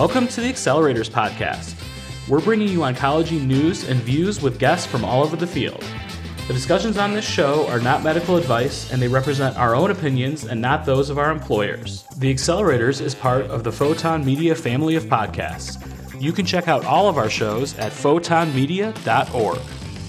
Welcome to the Accelerators Podcast. We're bringing you oncology news and views with guests from all over the field. The discussions on this show are not medical advice, and they represent our own opinions and not those of our employers. The Accelerators is part of the Photon Media family of podcasts. You can check out all of our shows at photonmedia.org.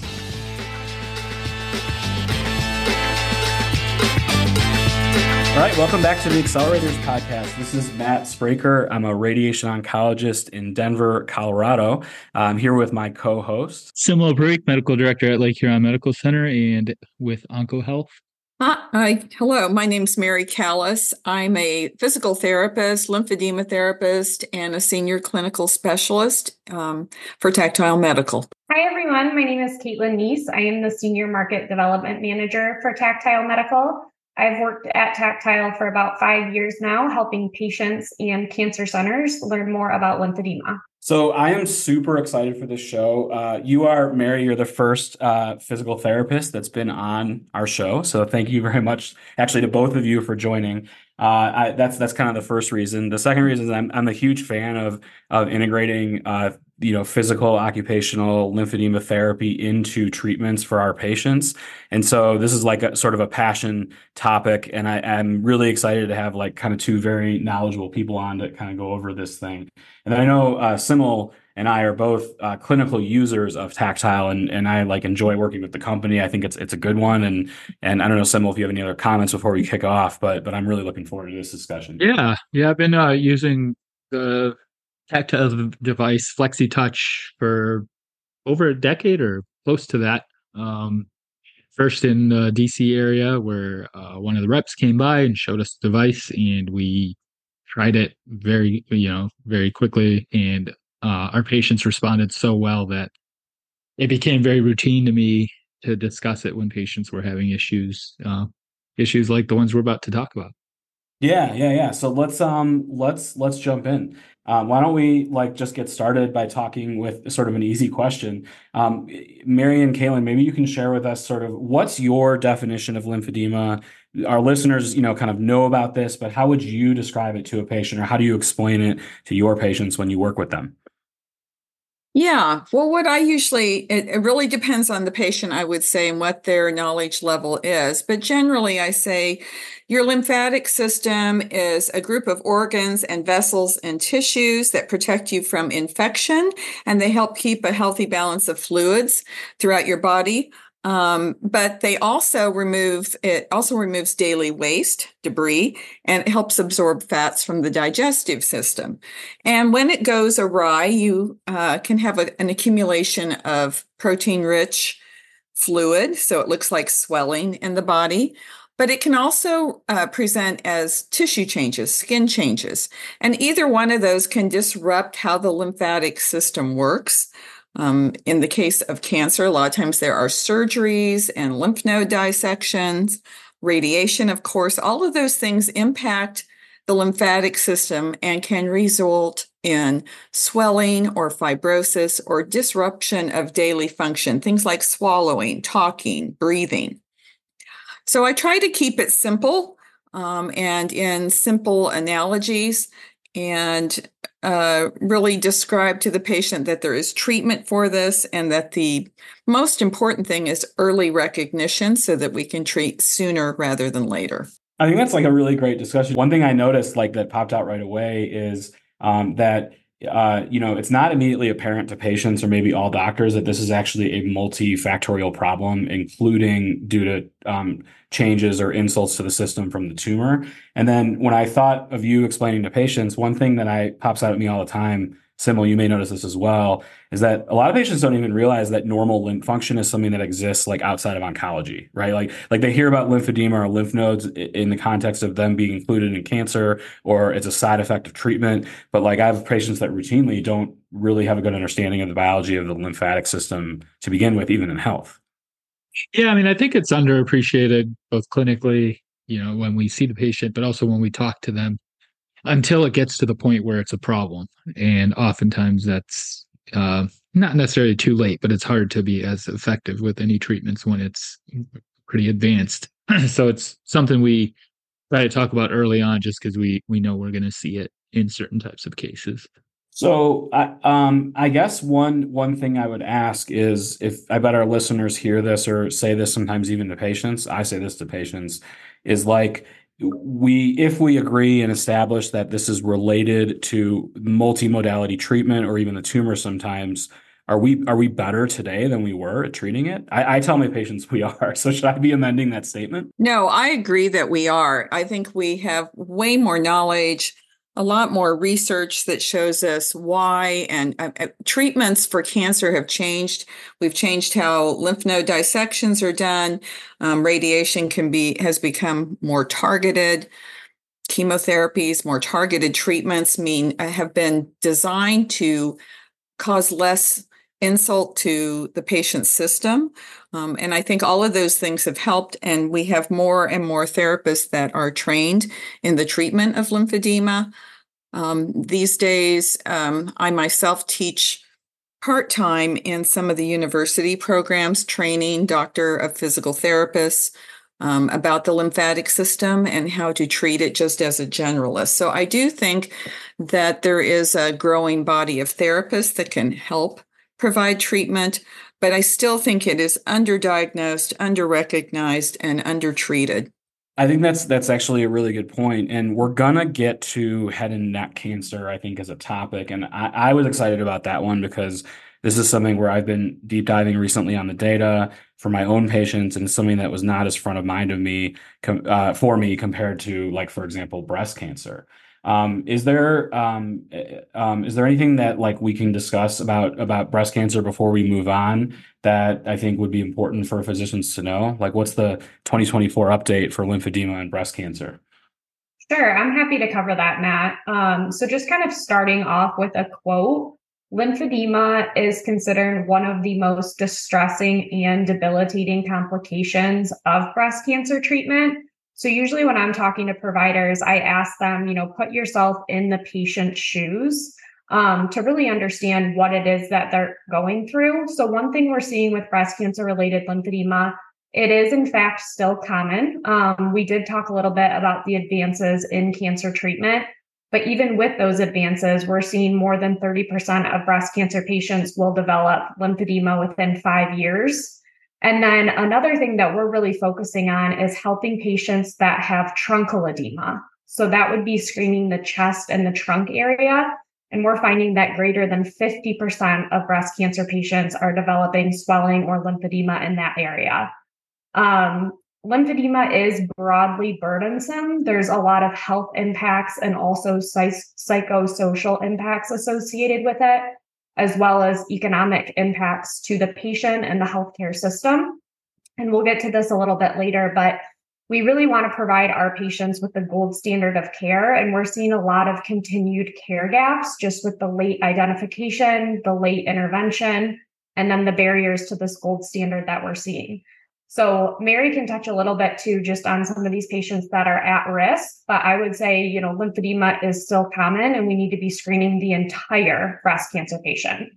All right, welcome back to the Accelerators Podcast. This is Matt Spraker. I'm a radiation oncologist in Denver, Colorado. I'm here with my co-host, Simil Parikh, Medical Director at Lake Huron Medical Center and with OncoHealth. Hi, hello. My name's Mary Callis. I'm a physical therapist, lymphedema therapist, and a senior clinical specialist for Tactile Medical. Hi, everyone. My name is Caitlin Neese. I am the Senior Market Development Manager for Tactile Medical. I've worked at Tactile for about 5 years now, helping patients and cancer centers learn more about lymphedema. So I am super excited for this show. Mary, you're the first physical therapist that's been on our show. So thank you very much, actually, to both of you for joining. That's kind of the first reason. The second reason is I'm a huge fan of integrating physical occupational lymphedema therapy into treatments for our patients. And so this is like a sort of a passion topic. And I'm really excited to have like kind of two very knowledgeable people on to kind of go over this thing. And I know Simil and I are both clinical users of Tactile, and I like enjoy working with the company. I think it's a good one. And I don't know, Simil, if you have any other comments before we kick off, but I'm really looking forward to this discussion. Yeah. I've been using the Tactile device FlexiTouch for over a decade or close to that. First in the DC area where one of the reps came by and showed us the device, and we tried it very quickly, and our patients responded so well that it became very routine to me to discuss it when patients were having issues like the ones we're about to talk about. Yeah. So let's jump in. Why don't we just get started by talking with sort of an easy question. Mary and Caitlin, maybe you can share with us sort of what's your definition of lymphedema. Our listeners, kind of know about this, but how would you describe it to a patient, or how do you explain it to your patients when you work with them? Yeah, well, it really depends on the patient, I would say, and what their knowledge level is. But generally, I say your lymphatic system is a group of organs and vessels and tissues that protect you from infection, and they help keep a healthy balance of fluids throughout your body. But it also removes daily waste, debris, and it helps absorb fats from the digestive system. And when it goes awry, you can have an accumulation of protein-rich fluid, so it looks like swelling in the body. But it can also present as tissue changes, skin changes. And either one of those can disrupt how the lymphatic system works. In the case of cancer, a lot of times there are surgeries and lymph node dissections, radiation, of course. All of those things impact the lymphatic system and can result in swelling or fibrosis or disruption of daily function, things like swallowing, talking, breathing. So I try to keep it simple and in simple analogies, and really describe to the patient that there is treatment for this, and that the most important thing is early recognition so that we can treat sooner rather than later. I think that's like a really great discussion. One thing I noticed that popped out right away is that it's not immediately apparent to patients or maybe all doctors that this is actually a multifactorial problem, including due to changes or insults to the system from the tumor. And then when I thought of you explaining to patients, one thing that pops out at me all the time, Simil, you may notice this as well, is that a lot of patients don't even realize that normal lymph function is something that exists outside of oncology, right? Like they hear about lymphedema or lymph nodes in the context of them being included in cancer, or it's a side effect of treatment. But I have patients that routinely don't really have a good understanding of the biology of the lymphatic system to begin with, even in health. Yeah, I think it's underappreciated both clinically, when we see the patient, but also when we talk to them, until it gets to the point where it's a problem. And oftentimes that's not necessarily too late, but it's hard to be as effective with any treatments when it's pretty advanced. So it's something we try to talk about early on, just because we know we're going to see it in certain types of cases. So I guess one thing I would ask is, if I bet our listeners hear this or say this sometimes even to patients, I say this to patients, is like, if we agree and establish that this is related to multimodality treatment or even the tumor sometimes, are we better today than we were at treating it? I tell my patients we are. So should I be amending that statement? No, I agree that we are. I think we have way more knowledge, a lot more research that shows us why, and treatments for cancer have changed. We've changed how lymph node dissections are done. Radiation has become more targeted. Chemotherapies, more targeted treatments have been designed to cause less insult to the patient's system. And I think all of those things have helped. And we have more and more therapists that are trained in the treatment of lymphedema. These days, I myself teach part-time in some of the university programs, training doctor of physical therapists about the lymphatic system and how to treat it just as a generalist. So I do think that there is a growing body of therapists that can help provide treatment, but I still think it is underdiagnosed, underrecognized, and undertreated. I think that's actually a really good point. And we're gonna get to head and neck cancer, I think, as a topic. And I was excited about that one because this is something where I've been deep diving recently on the data for my own patients, and it's something that was not as front of mind of me for me compared to, like, for example, breast cancer. Is there anything that, like, we can discuss about breast cancer before we move on that I think would be important for physicians to know? Like, what's the 2024 update for lymphedema and breast cancer? Sure, I'm happy to cover that, Matt. So just kind of starting off with a quote, lymphedema is considered one of the most distressing and debilitating complications of breast cancer treatment. So usually when I'm talking to providers, I ask them, put yourself in the patient's shoes to really understand what it is that they're going through. So one thing we're seeing with breast cancer related lymphedema, it is in fact still common. We did talk a little bit about the advances in cancer treatment, but even with those advances, we're seeing more than 30% of breast cancer patients will develop lymphedema within 5 years. And then another thing that we're really focusing on is helping patients that have truncal edema. So that would be screening the chest and the trunk area. And we're finding that greater than 50% of breast cancer patients are developing swelling or lymphedema in that area. Lymphedema is broadly burdensome. There's a lot of health impacts and also psychosocial impacts associated with it, as well as economic impacts to the patient and the healthcare system. And we'll get to this a little bit later, but we really want to provide our patients with the gold standard of care. And we're seeing a lot of continued care gaps just with the late identification, the late intervention, and then the barriers to this gold standard that we're seeing. So Mary can touch a little bit too, just on some of these patients that are at risk, but I would say, lymphedema is still common and we need to be screening the entire breast cancer patient.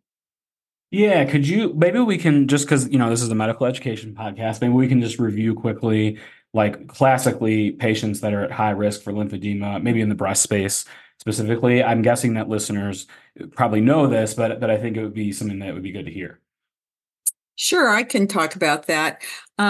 Yeah, maybe we can, just because, this is a medical education podcast, maybe we can just review quickly, like, classically patients that are at high risk for lymphedema, maybe in the breast space specifically. I'm guessing that listeners probably know this, but I think it would be something that would be good to hear. Sure, I can talk about that.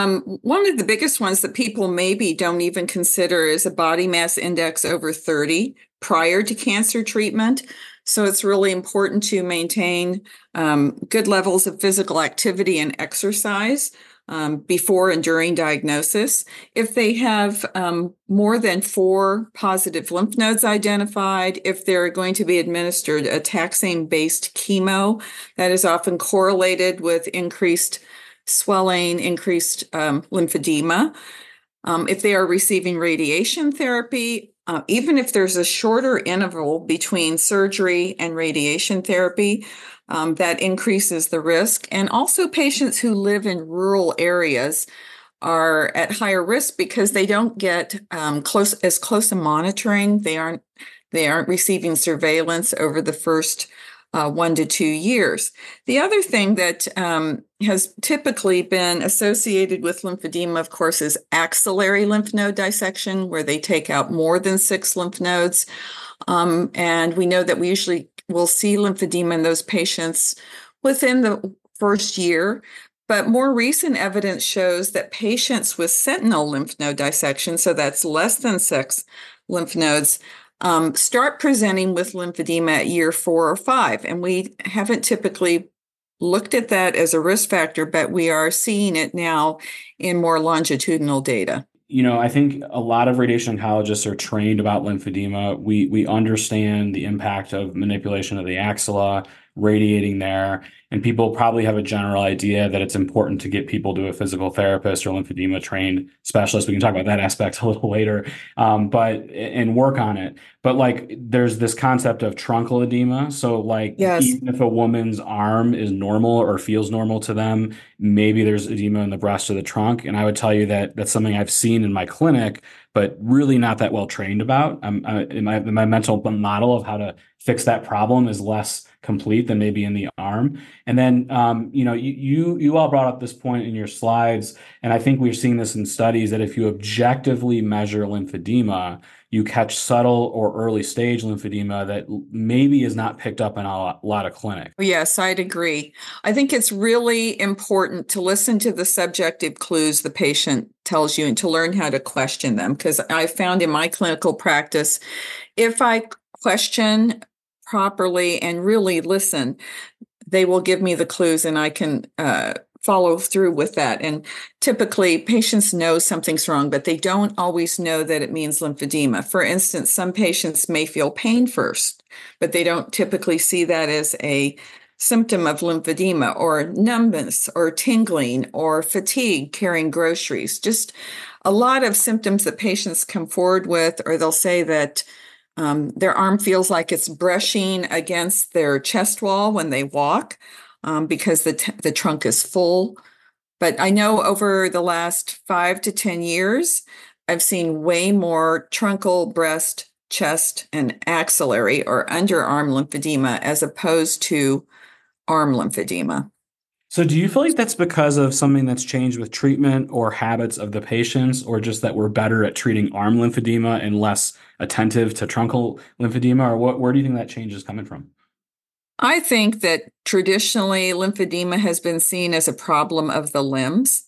One of the biggest ones that people maybe don't even consider is a body mass index over 30 prior to cancer treatment. So it's really important to maintain good levels of physical activity and exercise before and during diagnosis. If they have more than 4 positive lymph nodes identified, if they're going to be administered a taxane-based chemo, that is often correlated with increased swelling, increased lymphedema. If they are receiving radiation therapy, even if there's a shorter interval between surgery and radiation therapy, that increases the risk. And also patients who live in rural areas are at higher risk because they don't get close a monitoring. They aren't receiving surveillance over the first 1 to 2 years. The other thing that has typically been associated with lymphedema, of course, is axillary lymph node dissection, where they take out more than 6 lymph nodes. And we know that we usually we'll see lymphedema in those patients within the first year. But more recent evidence shows that patients with sentinel lymph node dissection, so that's less than 6 lymph nodes, start presenting with lymphedema at year 4 or 5. And we haven't typically looked at that as a risk factor, but we are seeing it now in more longitudinal data. I think a lot of radiation oncologists are trained about lymphedema. We understand the impact of manipulation of the axilla, radiating there, and people probably have a general idea that it's important to get people to a physical therapist or lymphedema trained specialist. We can talk about that aspect a little later, and work on it. But like, there's this concept of truncal edema. So like, Yes. even if a woman's arm is normal or feels normal to them, maybe there's edema in the breast or the trunk. And I would tell you that that's something I've seen in my clinic, but really not that well trained about. My mental model of how to fix that problem is less complete than maybe in the arm. And then, you all brought up this point in your slides, and I think we're seeing this in studies, that if you objectively measure lymphedema, you catch subtle or early stage lymphedema that maybe is not picked up in a lot of clinics. Yes, I'd agree. I think it's really important to listen to the subjective clues the patient tells you and to learn how to question them. Because I found in my clinical practice, if I question properly and really listen, they will give me the clues and I can follow through with that. And typically patients know something's wrong, but they don't always know that it means lymphedema. For instance, some patients may feel pain first, but they don't typically see that as a symptom of lymphedema, or numbness or tingling or fatigue carrying groceries. Just a lot of symptoms that patients come forward with, or they'll say that their arm feels like it's brushing against their chest wall when they walk, because the trunk is full. But I know over the last 5 to 10 years, I've seen way more truncal, breast, chest, and axillary or underarm lymphedema as opposed to arm lymphedema. So do you feel like that's because of something that's changed with treatment or habits of the patients, or just that we're better at treating arm lymphedema and less attentive to truncal lymphedema? Or where do you think that change is coming from? I think that traditionally lymphedema has been seen as a problem of the limbs,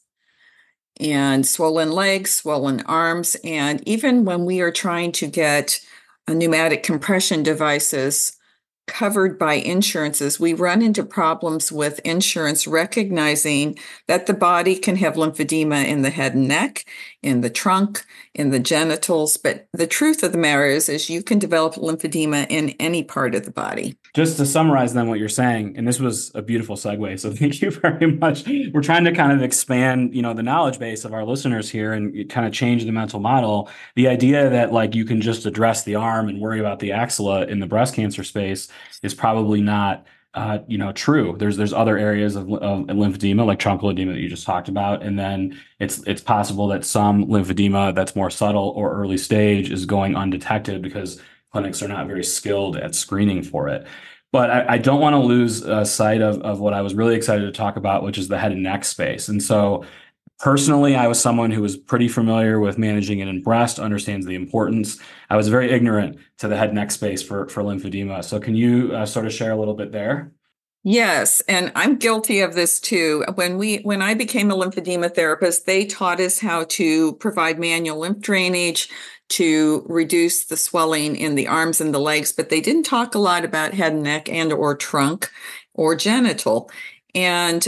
and swollen legs, swollen arms. And even when we are trying to get pneumatic compression devices covered by insurances, we run into problems with insurance recognizing that the body can have lymphedema in the head and neck, in the trunk, in the genitals. But the truth of the matter is you can develop lymphedema in any part of the body. Just to summarize then what you're saying, and this was a beautiful segue, so thank you very much. We're trying to kind of expand, the knowledge base of our listeners here and kind of change the mental model. The idea that like you can just address the arm and worry about the axilla in the breast cancer space is probably not true. There's other areas of lymphedema, like truncal edema that you just talked about, and then it's possible that some lymphedema that's more subtle or early stage is going undetected because clinics are not very skilled at screening for it. But I don't want to lose sight of what I was really excited to talk about, which is the head and neck space. And so personally, I was someone who was pretty familiar with managing it in breast, understands the importance. I was very ignorant to the head and neck space for lymphedema. So can you sort of share a little bit there? Yes, and I'm guilty of this too. When I became a lymphedema therapist, they taught us how to provide manual lymph drainage to reduce the swelling in the arms and the legs, but they didn't talk a lot about head and neck and or trunk or genital. And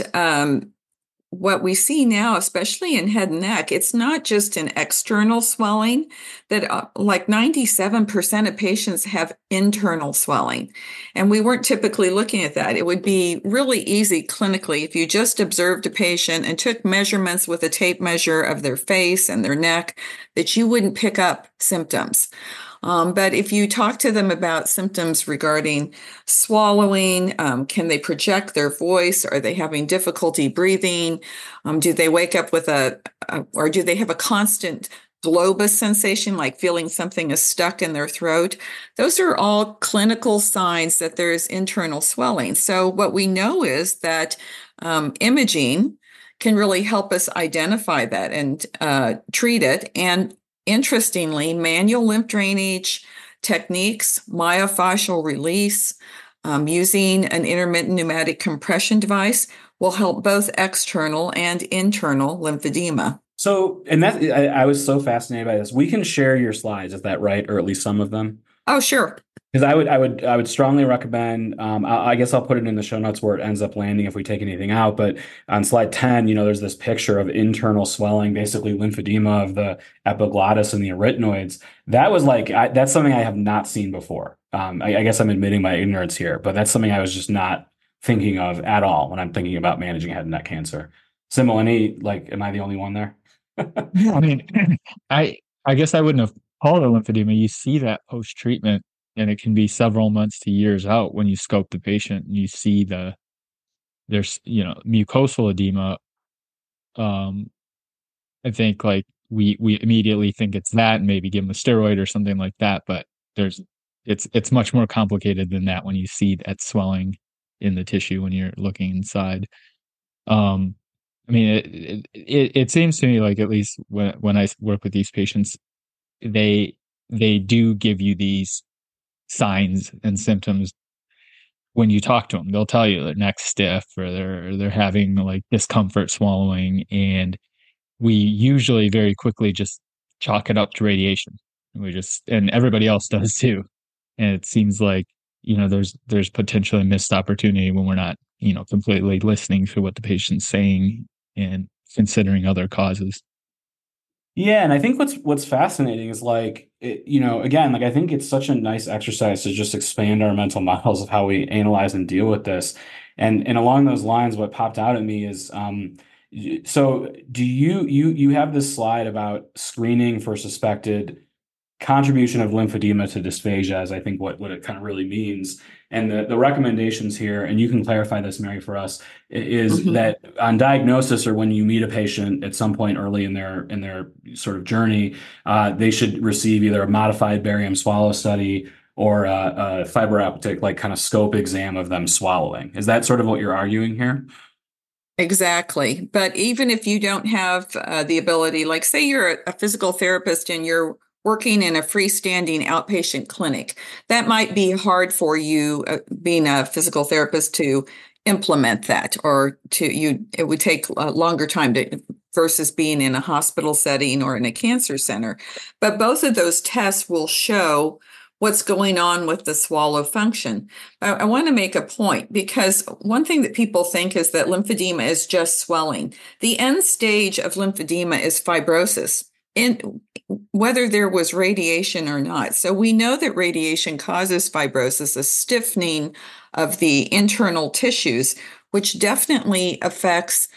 what we see now, especially in head and neck, it's not just an external swelling, that like 97% of patients have internal swelling. And we weren't typically looking at that. It would be really easy clinically if you just observed a patient and took measurements with a tape measure of their face and their neck, that you wouldn't pick up symptoms. But if you talk to them about symptoms regarding swallowing, can they project their voice? Are they having difficulty breathing? Do they wake up with or do they have a constant globus sensation, like feeling something is stuck in their throat? Those are all clinical signs that there's internal swelling. So what we know is that imaging can really help us identify that and treat it. And interestingly, manual lymph drainage techniques, myofascial release, Using an intermittent pneumatic compression device will help both external and internal lymphedema. So, and that I was so fascinated by this. We can share your slides, is that right, or at least some of them? Oh, sure. Because I would strongly recommend. I guess I'll put it in the show notes where it ends up landing if we take anything out. But on slide 10, there's this picture of internal swelling, basically lymphedema of the epiglottis and the arytenoids. That was that's something I have not seen before. I guess I'm admitting my ignorance here, but that's something I was just not thinking of at all when I'm thinking about managing head and neck cancer. Simil, am I the only one there? Yeah, I mean, I guess I wouldn't have called it lymphedema. You see that post treatment, and it can be several months to years out when you scope the patient and you see there's mucosal edema. I think we immediately think it's that and maybe give them a steroid or something like that, but it's much more complicated than that when you see that swelling in the tissue when you're looking inside. I mean, it seems to me like, at least when I work with these patients, they do give you these signs and symptoms when you talk to them. They'll tell you their neck's stiff or they're having discomfort swallowing, and we usually very quickly just chalk it up to radiation. And everybody else does too. And it seems like there's potentially missed opportunity when we're not completely listening to what the patient's saying and considering other causes. Yeah, and I think what's fascinating is again, I think it's such a nice exercise to just expand our mental models of how we analyze and deal with this. And along those lines, what popped out at me is so do you have this slide about screening for suspected contribution of lymphedema to dysphagia, as I think what it kind of really means. And the recommendations here, and you can clarify this, Mary, for us, is that on diagnosis, or when you meet a patient at some point early in their sort of journey, they should receive either a modified barium swallow study or a fiber optic kind of scope exam of them swallowing. Is that sort of what you're arguing here? Exactly. But even if you don't have the ability, say you're a physical therapist and you're working in a freestanding outpatient clinic, that might be hard for you, being a physical therapist, to implement that, or it would take a longer time versus being in a hospital setting or in a cancer center. But both of those tests will show what's going on with the swallow function. I want to make a point, because one thing that people think is that lymphedema is just swelling. The end stage of lymphedema is fibrosis, whether there was radiation or not. So we know that radiation causes fibrosis, a stiffening of the internal tissues, which definitely affects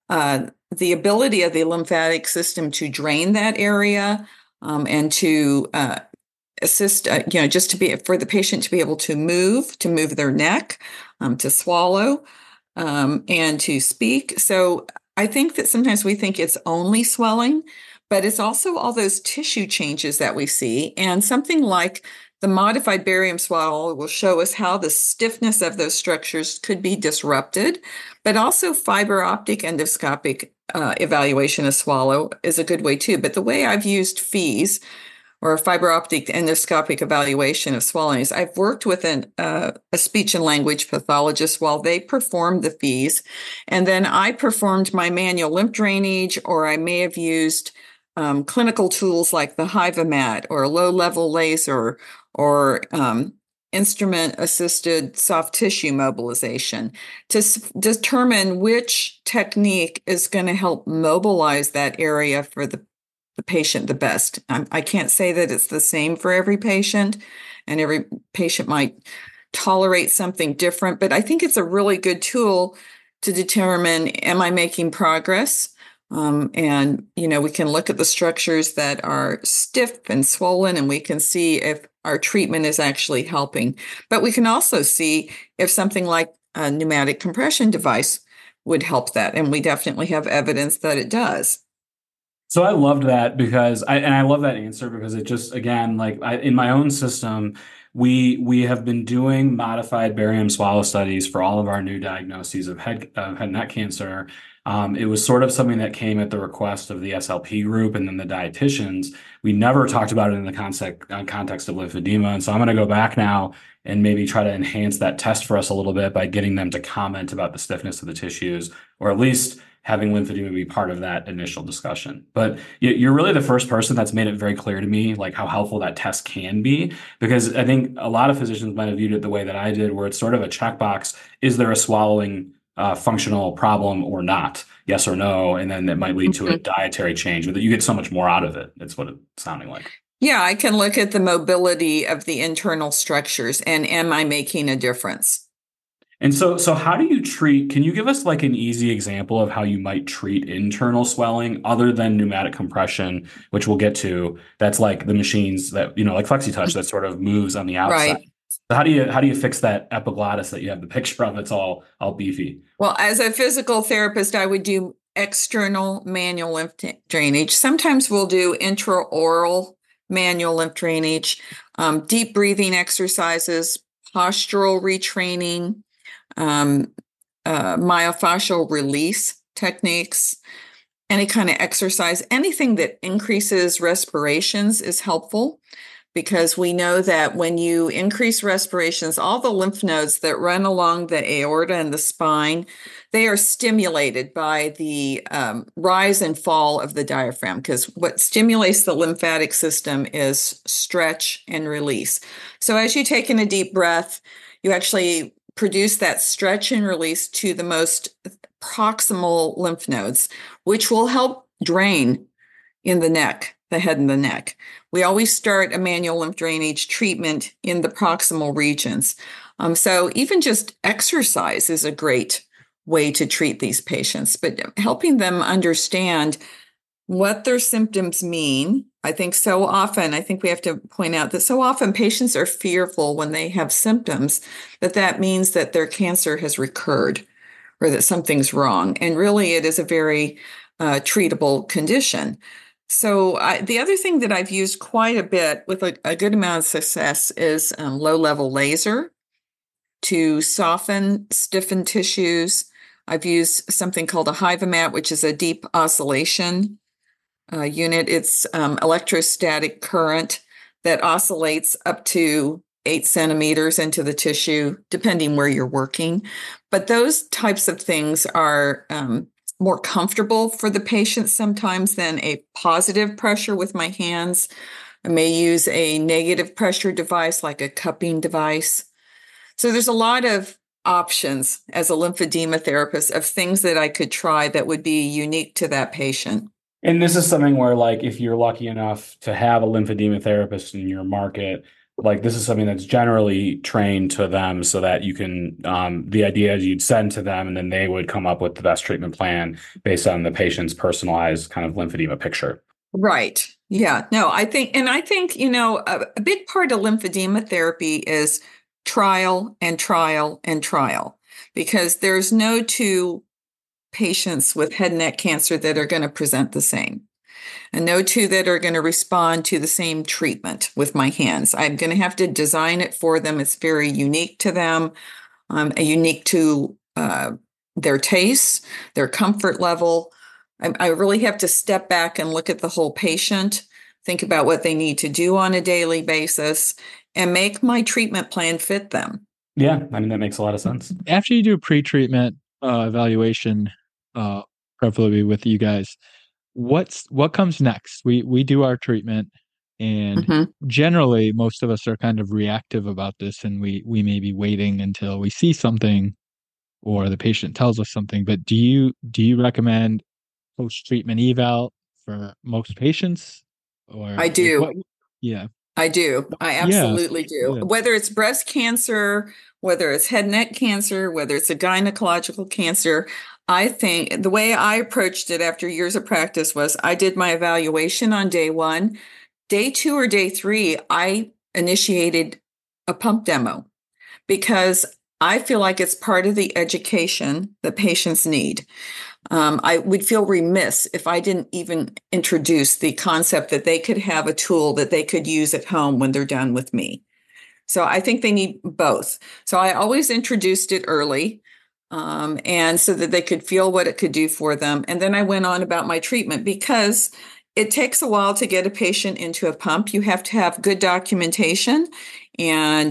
the ability of the lymphatic system to drain that area, and to assist, just for the patient to be able to move their neck, to swallow, and to speak. So I think that sometimes we think it's only swelling, but it's also all those tissue changes that we see. And something like the modified barium swallow will show us how the stiffness of those structures could be disrupted, but also fiber optic endoscopic evaluation of swallow is a good way too. But the way I've used FEES, or fiber optic endoscopic evaluation of swallowing, is I've worked with a speech and language pathologist while they performed the FEES. And then I performed my manual lymph drainage, or I may have used clinical tools like the HIVAMAT or low-level laser, or instrument-assisted soft tissue mobilization to determine which technique is going to help mobilize that area for the patient the best. I can't say that it's the same for every patient, and every patient might tolerate something different, but I think it's a really good tool to determine, am I making progress? And, we can look at the structures that are stiff and swollen, and we can see if our treatment is actually helping. But we can also see if something like a pneumatic compression device would help that. And we definitely have evidence that it does. So I loved that, because I love that answer, because it just, again, in my own system, we have been doing modified barium swallow studies for all of our new diagnoses of head and neck cancer. It was sort of something that came at the request of the SLP group and then the dietitians. We never talked about it in the context of lymphedema. And so I'm going to go back now and maybe try to enhance that test for us a little bit by getting them to comment about the stiffness of the tissues, or at least having lymphedema be part of that initial discussion. But you're really the first person that's made it very clear to me, like how helpful that test can be, because I think a lot of physicians might have viewed it the way that I did, where it's sort of a checkbox. Is there a swallowing functional problem or not? Yes or no. And then it might lead to a dietary change, but you get so much more out of it. That's what it's sounding like. Yeah, I can look at the mobility of the internal structures and am I making a difference? And so how do you treat, can you give us like an easy example of how you might treat internal swelling other than pneumatic compression, which we'll get to, that's like the machines that, like FlexiTouch that sort of moves on the outside. Right. So how do you fix that epiglottis that you have the picture of? It's all beefy. Well, as a physical therapist, I would do external manual lymph drainage. Sometimes we'll do intraoral manual lymph drainage, deep breathing exercises, postural retraining, myofascial release techniques, any kind of exercise, anything that increases respirations is helpful, because we know that when you increase respirations, all the lymph nodes that run along the aorta and the spine, they are stimulated by the rise and fall of the diaphragm, because what stimulates the lymphatic system is stretch and release. So as you take in a deep breath, you actually produce that stretch and release to the most proximal lymph nodes, which will help drain in the neck, the head and the neck. We always start a manual lymph drainage treatment in the proximal regions. So even just exercise is a great way to treat these patients, but helping them understand what their symptoms mean. I think we have to point out that so often patients are fearful when they have symptoms that means that their cancer has recurred or that something's wrong. And really, it is a very treatable condition. So the other thing that I've used quite a bit with a good amount of success is low-level laser to soften stiffened tissues. I've used something called a Hyvamat, which is a deep oscillation unit. It's electrostatic current that oscillates up to 8 centimeters into the tissue, depending where you're working. But those types of things are more comfortable for the patient sometimes than a positive pressure with my hands. I may use a negative pressure device like a cupping device. So there's a lot of options as a lymphedema therapist of things that I could try that would be unique to that patient. And this is something where, like, if you're lucky enough to have a lymphedema therapist in your market, like this is something that's generally trained to them so that you can, the idea is you'd send to them and then they would come up with the best treatment plan based on the patient's personalized kind of lymphedema picture. Right. Yeah. No, I think, a big part of lymphedema therapy is trial and trial and trial, because there's no two patients with head and neck cancer that are going to present the same, and no two that are going to respond to the same treatment with my hands. I'm going to have to design it for them. It's very unique to them, unique to their tastes, their comfort level. I really have to step back and look at the whole patient, think about what they need to do on a daily basis, and make my treatment plan fit them. Yeah, I mean, that makes a lot of sense. After you do a pre-treatment evaluation, preferably with you guys, what comes next? We do our treatment, and generally most of us are kind of reactive about this, and we may be waiting until we see something or the patient tells us something. But do you recommend post-treatment eval for most patients? Or I do. Yeah. I do. I absolutely do. Yeah. Whether it's breast cancer, whether it's head and neck cancer, whether it's a gynecological cancer, I think the way I approached it after years of practice was I did my evaluation on day 1. Day 2 or day 3, I initiated a pump demo, because I feel like it's part of the education that patients need. I would feel remiss if I didn't even introduce the concept that they could have a tool that they could use at home when they're done with me. So I think they need both. So I always introduced it early, and so that they could feel what it could do for them. And then I went on about my treatment, because it takes a while to get a patient into a pump. You have to have good documentation, and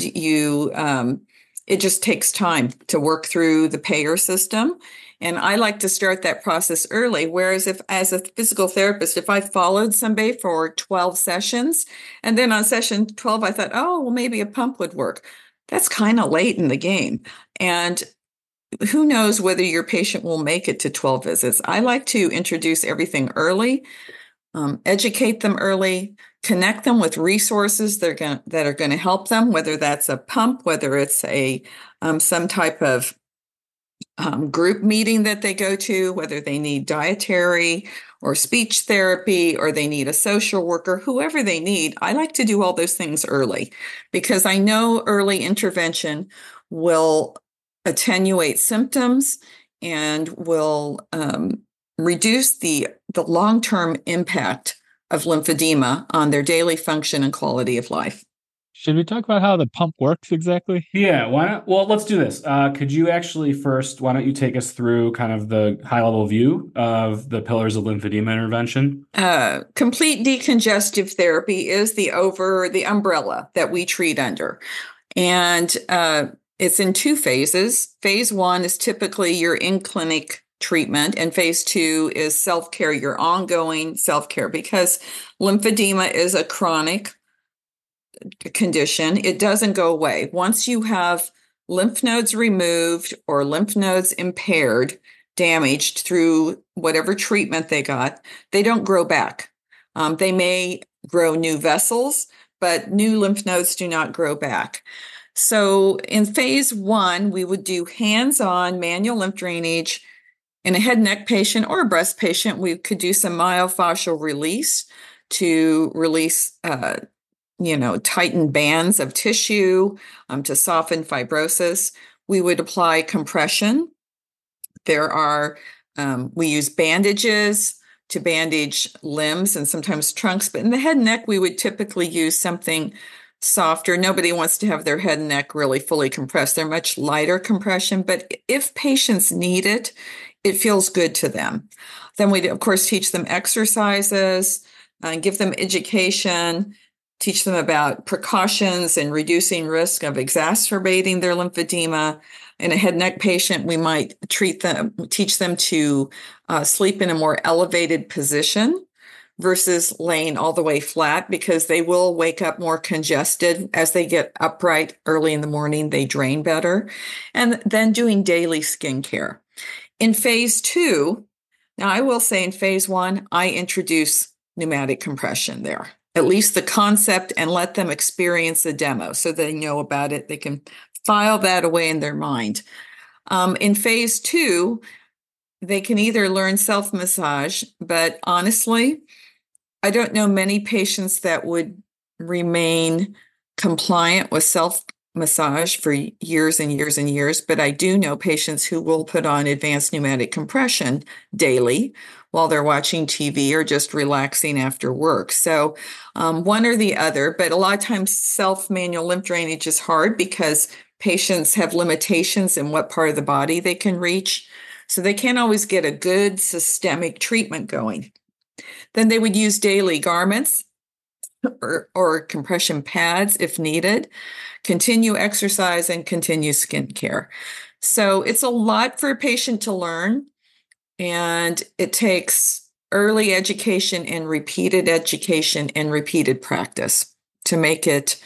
it just takes time to work through the payer system. And I like to start that process early. Whereas if, as a physical therapist, if I followed somebody for 12 sessions, and then on session 12, I thought, oh, well, maybe a pump would work. That's kind of late in the game. And who knows whether your patient will make it to 12 visits. I like to introduce everything early, educate them early, connect them with resources that are going to help them, whether that's a pump, whether it's some type of group meeting that they go to, whether they need dietary or speech therapy, or they need a social worker, whoever they need. I like to do all those things early because I know early intervention will attenuate symptoms and will reduce the long-term impact of lymphedema on their daily function and quality of life. Should we talk about how the pump works exactly? Yeah, why not? Well, let's do this. Could you actually first, why don't you take us through kind of the high-level view of the pillars of lymphedema intervention? Complete decongestive therapy is the umbrella that we treat under. And it's in two phases. Phase 1 is typically your in-clinic treatment, and phase 2 is self-care, your ongoing self-care, because lymphedema is a chronic condition. It doesn't go away. Once you have lymph nodes removed or lymph nodes impaired, damaged through whatever treatment they got, they don't grow back. They may grow new vessels, but new lymph nodes do not grow back. So in phase 1, we would do hands-on manual lymph drainage. In a head and neck patient or a breast patient, we could do some myofascial release to release tighten bands of tissue to soften fibrosis. We would apply compression. We use bandages to bandage limbs and sometimes trunks, but in the head and neck, we would typically use something softer. Nobody wants to have their head and neck really fully compressed. They're much lighter compression, but if patients need it, it feels good to them. Then we, of course, teach them exercises, give them education, teach them about precautions and reducing risk of exacerbating their lymphedema. In a head and neck patient, we might teach them to sleep in a more elevated position versus laying all the way flat, because they will wake up more congested as they get upright early in the morning. They drain better. And then doing daily skincare. In phase 2, now I will say in phase 1, I introduce pneumatic compression there, at least the concept, and let them experience the demo so they know about it. They can file that away in their mind. In phase 2, they can either learn self-massage, but honestly, I don't know many patients that would remain compliant with self-massage for years and years and years, but I do know patients who will put on advanced pneumatic compression daily while they're watching TV or just relaxing after work. So one or the other, but a lot of times self-manual lymph drainage is hard because patients have limitations in what part of the body they can reach. So they can't always get a good systemic treatment going. Then they would use daily garments or compression pads if needed, continue exercise, and continue skincare. So it's a lot for a patient to learn, and it takes early education and repeated practice to make it,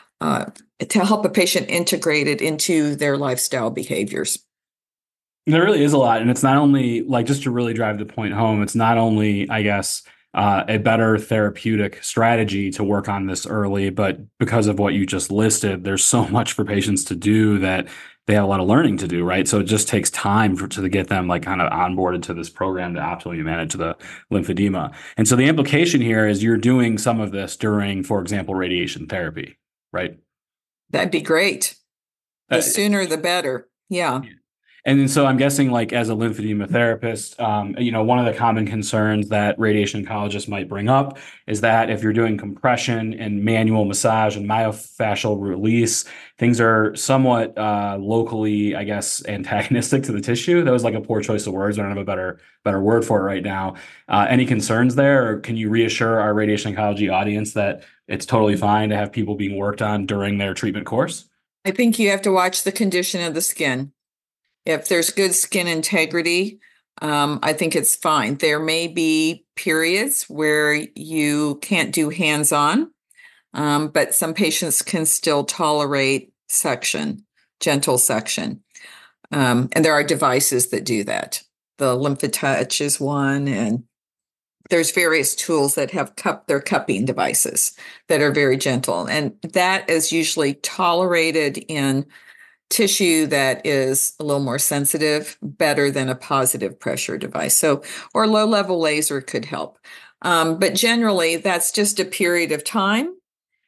to help a patient integrate it into their lifestyle behaviors. There really is a lot. And it's not only, like, just to really drive the point home, it's not only, I guess, a better therapeutic strategy to work on this early, but because of what you just listed, there's so much for patients to do that they have a lot of learning to do, right? So it just takes time to get them like kind of onboarded to this program to optimally manage the lymphedema. And so the implication here is you're doing some of this during, for example, radiation therapy, right? That'd be great. The sooner, the better. Yeah. And then, so I'm guessing, like, as a lymphedema therapist, one of the common concerns that radiation oncologists might bring up is that if you're doing compression and manual massage and myofascial release, things are somewhat locally, I guess, antagonistic to the tissue. That was like a poor choice of words. I don't have a better word for it right now. Any concerns there, or can you reassure our radiation oncology audience that it's totally fine to have people being worked on during their treatment course? I think you have to watch the condition of the skin. If there's good skin integrity, I think it's fine. There may be periods where you can't do hands-on, but some patients can still tolerate suction, gentle suction. And there are devices that do that. The LymphaTouch is one, and there's various tools that have they're cupping devices that are very gentle. And that is usually tolerated in tissue that is a little more sensitive, better than a positive pressure device. So, or low level laser could help. But generally, that's just a period of time.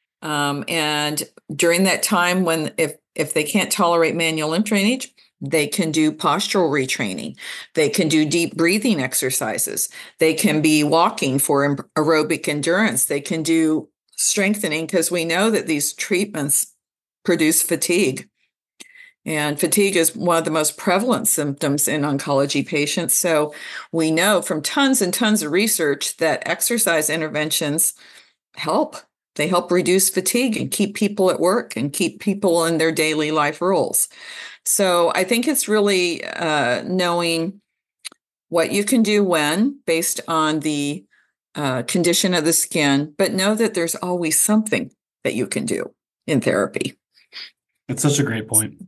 And during that time, when if they can't tolerate manual lymph drainage, they can do postural retraining. They can do deep breathing exercises. They can be walking for aerobic endurance. They can do strengthening, because we know that these treatments produce fatigue. And fatigue is one of the most prevalent symptoms in oncology patients. So we know from tons and tons of research that exercise interventions help. They help reduce fatigue and keep people at work and keep people in their daily life roles. So I think it's really knowing what you can do when, based on the condition of the skin, but know that there's always something that you can do in therapy. That's such a great point.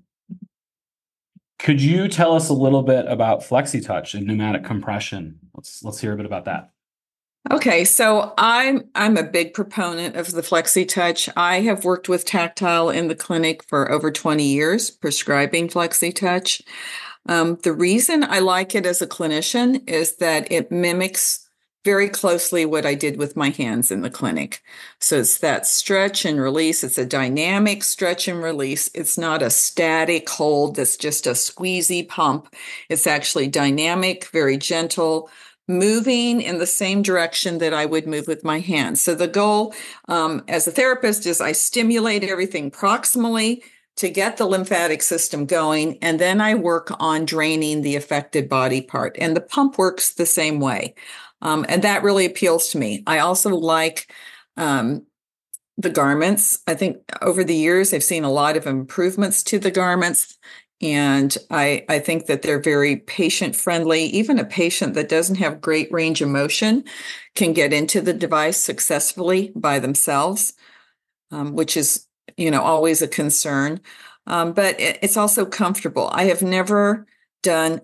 Could you tell us a little bit about FlexiTouch and pneumatic compression? Let's hear a bit about that. Okay, so I'm a big proponent of the FlexiTouch. I have worked with Tactile in the clinic for over 20 years, prescribing FlexiTouch. The reason I like it as a clinician is that it mimics very closely what I did with my hands in the clinic. So it's that stretch and release. It's a dynamic stretch and release. It's not a static hold that's just a squeezy pump. It's actually dynamic, very gentle, moving in the same direction that I would move with my hands. So the goal as a therapist is I stimulate everything proximally to get the lymphatic system going, and then I work on draining the affected body part. And the pump works the same way. And that really appeals to me. I also like the garments. I think over the years, I've seen a lot of improvements to the garments. And I think that they're very patient friendly. Even a patient that doesn't have great range of motion can get into the device successfully by themselves, which is, always a concern. But it's also comfortable. I have never done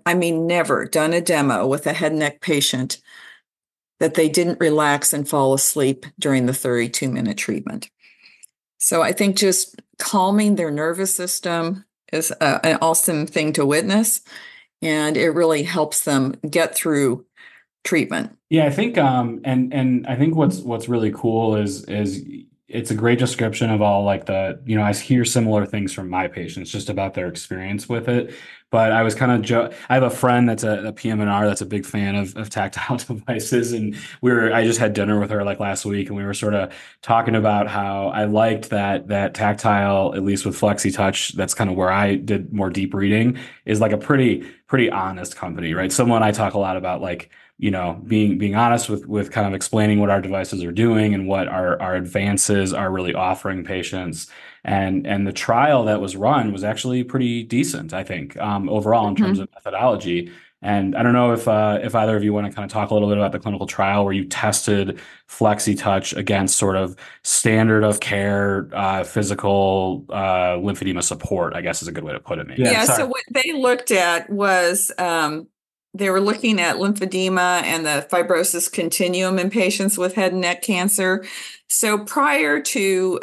a demo with a head and neck patient that they didn't relax and fall asleep during the 32-minute treatment. So I think just calming their nervous system is an awesome thing to witness, and it really helps them get through treatment. Yeah, I think and I think what's really cool is it's a great description of all, like, the, I hear similar things from my patients just about their experience with it. But I was kind of I have a friend that's a PM&R that's a big fan of tactile devices, and I just had dinner with her like last week, and we were sort of talking about how I liked that tactile, at least with FlexiTouch. That's kind of where I did more deep reading, is like a pretty honest company, right? Someone I talk a lot about, like, being honest with kind of explaining what our devices are doing and what our advances are really offering patients. And the trial that was run was actually pretty decent, I think, overall in terms of methodology. And I don't know if either of you want to kind of talk a little bit about the clinical trial where you tested FlexiTouch against sort of standard of care physical lymphedema support, I guess is a good way to put it. Maybe. Yeah. So what they looked at was they were looking at lymphedema and the fibrosis continuum in patients with head and neck cancer. So prior to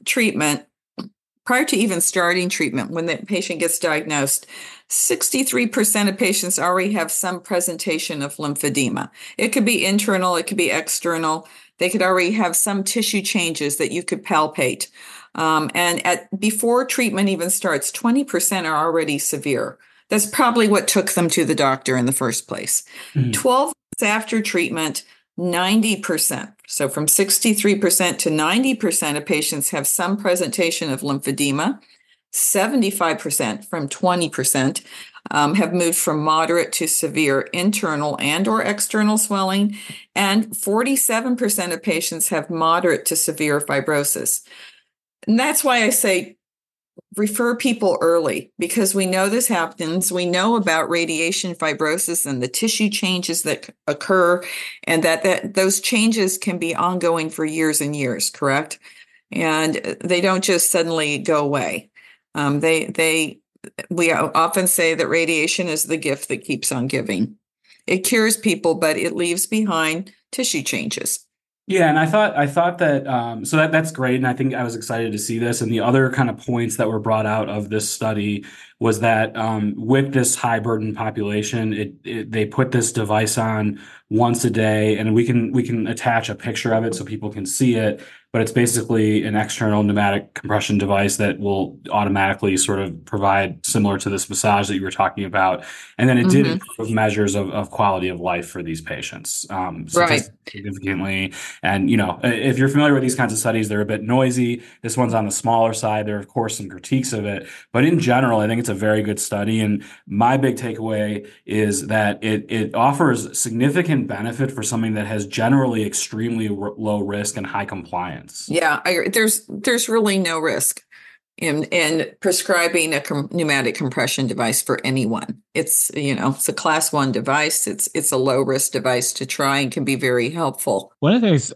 even starting treatment, when the patient gets diagnosed, 63% of patients already have some presentation of lymphedema. It could be internal, it could be external. They could already have some tissue changes that you could palpate. And before treatment even starts, 20% are already severe. That's probably what took them to the doctor in the first place. 12 months after treatment, 90%, so from 63% to 90% of patients have some presentation of lymphedema. 75% from 20% have moved from moderate to severe internal and or external swelling, and 47% of patients have moderate to severe fibrosis. And that's why I say refer people early, because we know this happens. We know about radiation fibrosis and the tissue changes that occur, and that those changes can be ongoing for years and years, correct? And they don't just suddenly go away. We often say that radiation is the gift that keeps on giving. It cures people, but it leaves behind tissue changes. Yeah, and I thought that so that's great, and I think I was excited to see this. And the other kind of points that were brought out of this study was that with this high burden population, they put this device on once a day, and we can attach a picture of it so people can see it. But it's basically an external pneumatic compression device that will automatically sort of provide similar to this massage that you were talking about. And then it did improve measures of quality of life for these patients significantly. And, if you're familiar with these kinds of studies, they're a bit noisy. This one's on the smaller side. There are, of course, some critiques of it. But in general, I think it's a very good study. And my big takeaway is that it offers significant benefit for something that has generally extremely low risk and high compliance. Yeah, there's really no risk in prescribing a pneumatic compression device for anyone. It's it's a class 1 device. It's a low risk device to try and can be very helpful. One of the things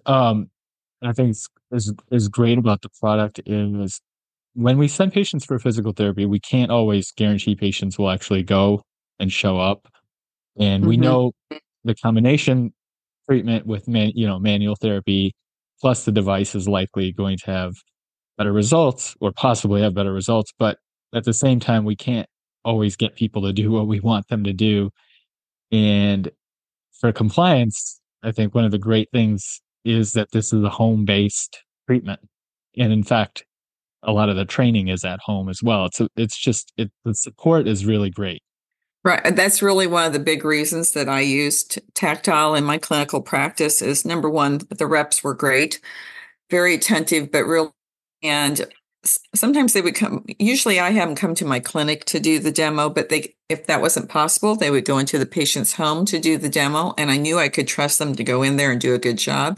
I think is great about the product is when we send patients for physical therapy, we can't always guarantee patients will actually go and show up, and we know the combination treatment with manual therapy plus the device is likely going to have better results or possibly have better results. But at the same time, we can't always get people to do what we want them to do. And for compliance, I think one of the great things is that this is a home-based treatment. And in fact, a lot of the training is at home as well. The support is really great. Right. That's really one of the big reasons that I used Tactile in my clinical practice is, number one, the reps were great, very attentive, but real. And sometimes they would come, usually I have them come to my clinic to do the demo, but if that wasn't possible, they would go into the patient's home to do the demo. And I knew I could trust them to go in there and do a good job.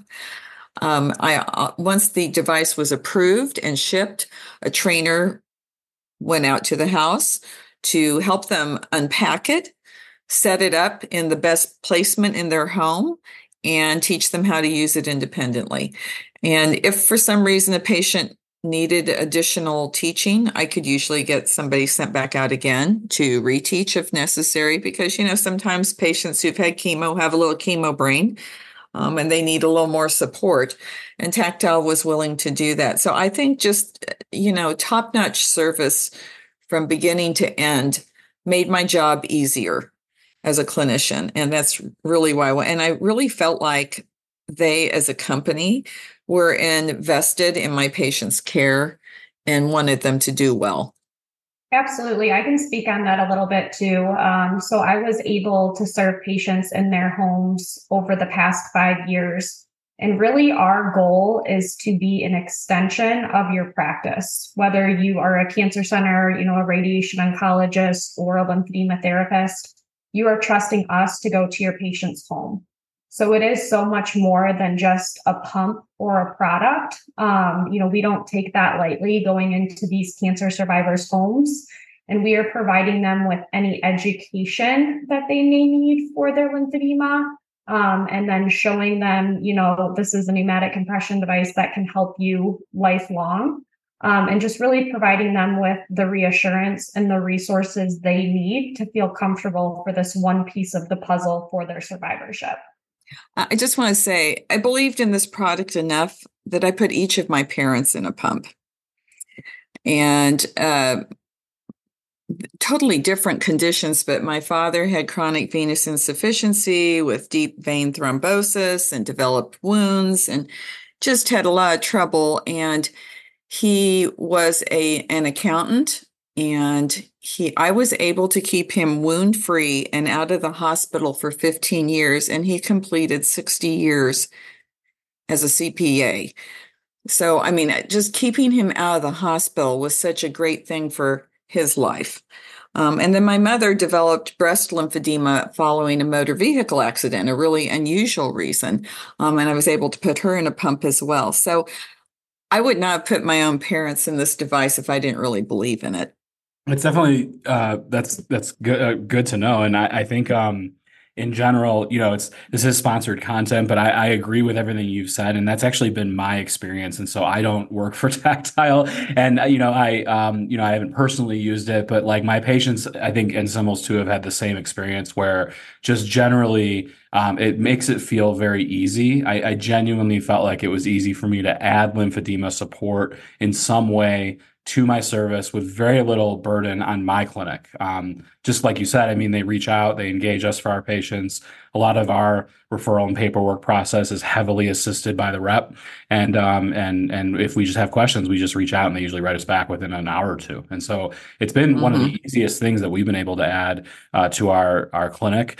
Once the device was approved and shipped, a trainer went out to the house to help them unpack it, set it up in the best placement in their home, and teach them how to use it independently. And if for some reason a patient needed additional teaching, I could usually get somebody sent back out again to reteach if necessary, because, sometimes patients who've had chemo have a little chemo brain, and they need a little more support. And Tactile was willing to do that. So I think just, top-notch service from beginning to end made my job easier as a clinician. And that's really why. And I really felt like they, as a company, were invested in my patients' care and wanted them to do well. Absolutely. I can speak on that a little bit too. So I was able to serve patients in their homes over the past 5 years. And really our goal is to be an extension of your practice, whether you are a cancer center, a radiation oncologist or a lymphedema therapist, you are trusting us to go to your patient's home. So it is so much more than just a pump or a product. We don't take that lightly going into these cancer survivors' homes. And we are providing them with any education that they may need for their lymphedema. And then showing them, this is a pneumatic compression device that can help you lifelong. And just really providing them with the reassurance and the resources they need to feel comfortable for this one piece of the puzzle for their survivorship. I just want to say, I believed in this product enough that I put each of my parents in a pump. And totally different conditions, but my father had chronic venous insufficiency with deep vein thrombosis and developed wounds and just had a lot of trouble. And he was an accountant and I was able to keep him wound free and out of the hospital for 15 years, and he completed 60 years as a CPA. So, I mean, just keeping him out of the hospital was such a great thing for his life. And then my mother developed breast lymphedema following a motor vehicle accident, a really unusual reason. And I was able to put her in a pump as well. So I would not have put my own parents in this device if I didn't really believe in it. It's definitely that's good good to know, and I think in general, this is sponsored content, but I agree with everything you've said, and that's actually been my experience. And so I don't work for Tactile, and I haven't personally used it, but like my patients, I think, and Symbols too, have had the same experience where just generally it makes it feel very easy. I genuinely felt like it was easy for me to add lymphedema support in some way to my service with very little burden on my clinic. Just like you said, I mean, they reach out, they engage us for our patients. A lot of our referral and paperwork process is heavily assisted by the rep. And if we just have questions, we just reach out and they usually write us back within an hour or two. And so it's been one of the easiest things that we've been able to add to our clinic.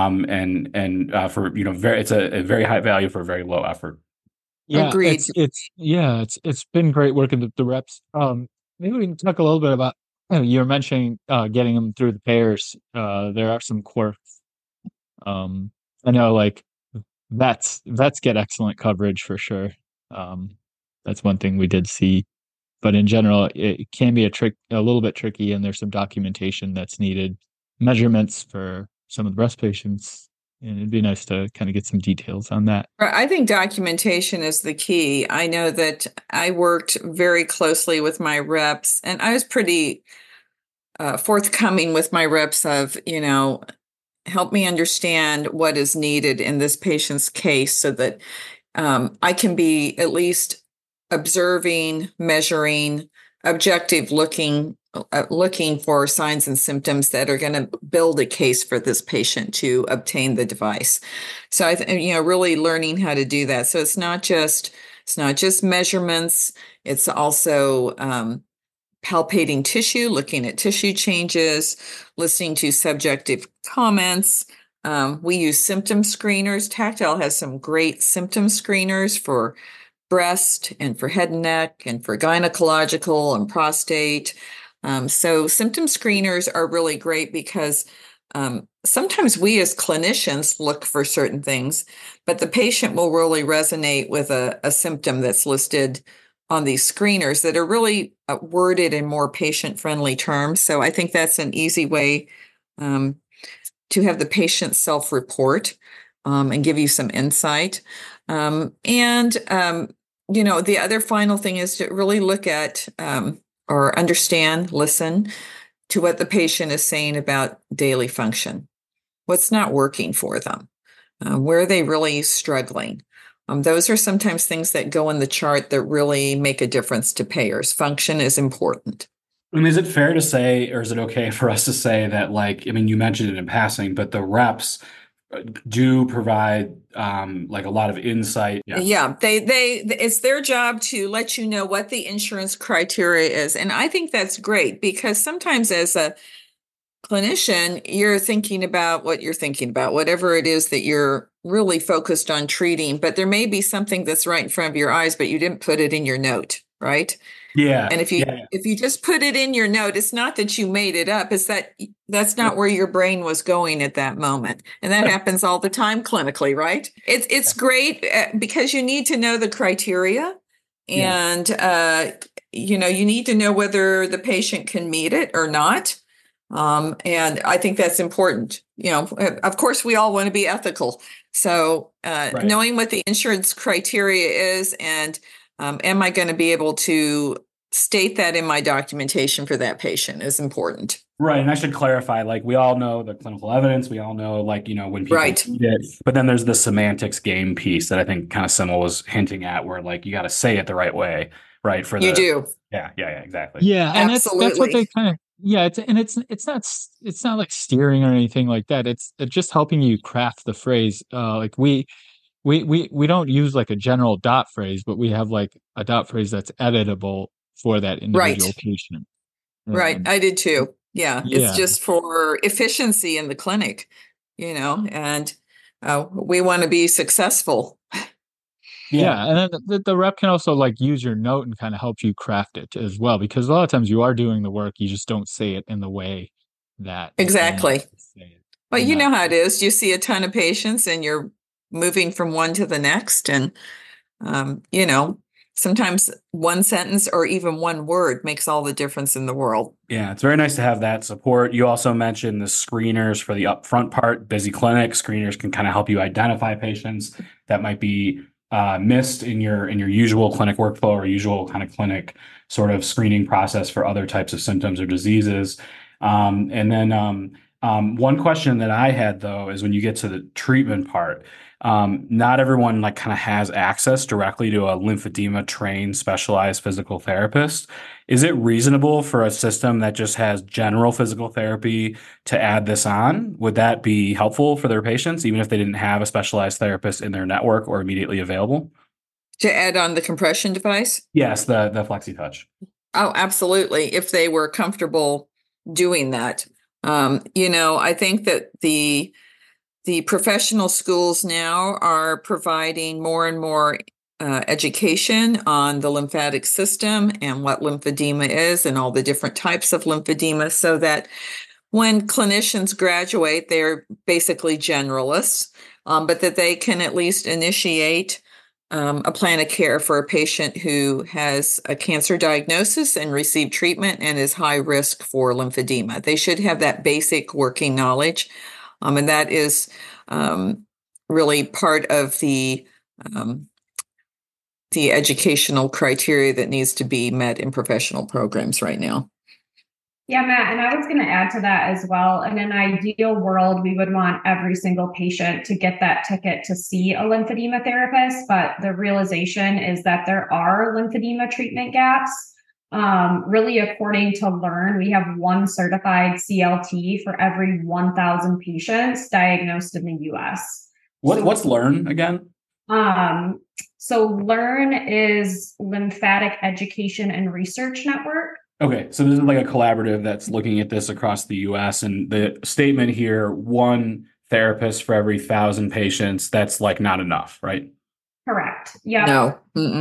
For, it's a very high value for very low effort. Yeah, Agreed. it's been great working with the reps. Maybe we can talk a little bit about you were mentioning getting them through the payers. There are some quirks. I know like vets get excellent coverage for sure. That's one thing we did see, but in general, it can be a little bit tricky, and there's some documentation that's needed, measurements for some of the breast patients. And it'd be nice to kind of get some details on that. I think documentation is the key. I know that I worked very closely with my reps, and I was pretty forthcoming with my reps of, help me understand what is needed in this patient's case so that I can be at least observing, measuring, objective looking for signs and symptoms that are going to build a case for this patient to obtain the device. So really learning how to do that. So it's not just measurements. It's also palpating tissue, looking at tissue changes, listening to subjective comments. We use symptom screeners. Tactile has some great symptom screeners for breast and for head and neck and for gynecological and prostate. So symptom screeners are really great because sometimes we as clinicians look for certain things, but the patient will really resonate with a symptom that's listed on these screeners that are really worded in more patient-friendly terms. So I think that's an easy way to have the patient self-report and give you some insight. The other final thing is to really look at or understand, listen to what the patient is saying about daily function. What's not working for them? Where are they really struggling? Those are sometimes things that go in the chart that really make a difference to payers. Function is important. I mean, is it fair to say, or is it okay for us to say that, you mentioned it in passing, but the reps do provide a lot of insight. Yeah, they it's their job to let you know what the insurance criteria is. And I think that's great because sometimes as a clinician, you're thinking about what you're thinking about, whatever it is that you're really focused on treating, but there may be something that's right in front of your eyes, but you didn't put it in your note, right? Yeah. And if you just put it in your note, it's not that you made it up, it's that that's not where your brain was going at that moment. And that happens all the time clinically, right? It's great because you need to know the criteria and you need to know whether the patient can meet it or not. And I think that's important. Of course, we all want to be ethical. So knowing what the insurance criteria is and am I going to be able to state that in my documentation for that patient is important. Right. And I should clarify, we all know the clinical evidence. We all know, when people need it. But then there's the semantics game piece that I think kind of Simo was hinting at where, you got to say it the right way, right? You do. Yeah, exactly. Yeah. And absolutely. That's what they kind of, it's not like steering or anything like that. It's just helping you craft the phrase. We don't use a general dot phrase, but we have a dot phrase that's editable for that individual patient. Right. I did too. Yeah. It's Yeah. just for efficiency in the clinic, and we want to be successful. Yeah, and then the rep can also like use your note and kind of help you craft it as well, because a lot of times you are doing the work, you just don't say it in the way that you want Exactly. to say it. But And you know that, how it is. You see a ton of patients and you're moving from one to the next. And, sometimes one sentence or even one word makes all the difference in the world. Yeah, it's very nice to have that support. You also mentioned the screeners for the upfront part. Busy clinic screeners can kind of help you identify patients that might be missed in your usual clinic workflow or usual kind of clinic sort of screening process for other types of symptoms or diseases. And then one question that I had though is when you get to the treatment part, not everyone like kind of has access directly to a lymphedema trained specialized physical therapist. Is it reasonable for a system that just has general physical therapy to add this on? Would that be helpful for their patients, even if they didn't have a specialized therapist in their network or immediately available? To add on the compression device? Yes, the FlexiTouch. Oh, absolutely. If they were comfortable doing that. I think that the professional schools now are providing more and more education on the lymphatic system and what lymphedema is and all the different types of lymphedema, so that when clinicians graduate, they're basically generalists, but that they can at least initiate a plan of care for a patient who has a cancer diagnosis and received treatment and is high risk for lymphedema. They should have that basic working knowledge. And that is really part of the educational criteria that needs to be met in professional programs right now. Yeah, Matt, and I was going to add to that as well. In an ideal world, we would want every single patient to get that ticket to see a lymphedema therapist, but the realization is that there are lymphedema treatment gaps. Really, according to Learn, we have one certified CLT for every 1,000 patients diagnosed in the U.S. What's Learn again? So Learn is Lymphatic Education and Research Network. Okay, so this is like a collaborative that's looking at this across the U.S. And the statement here, one therapist for every 1,000 patients, that's like not enough, right? Correct. Yeah. No.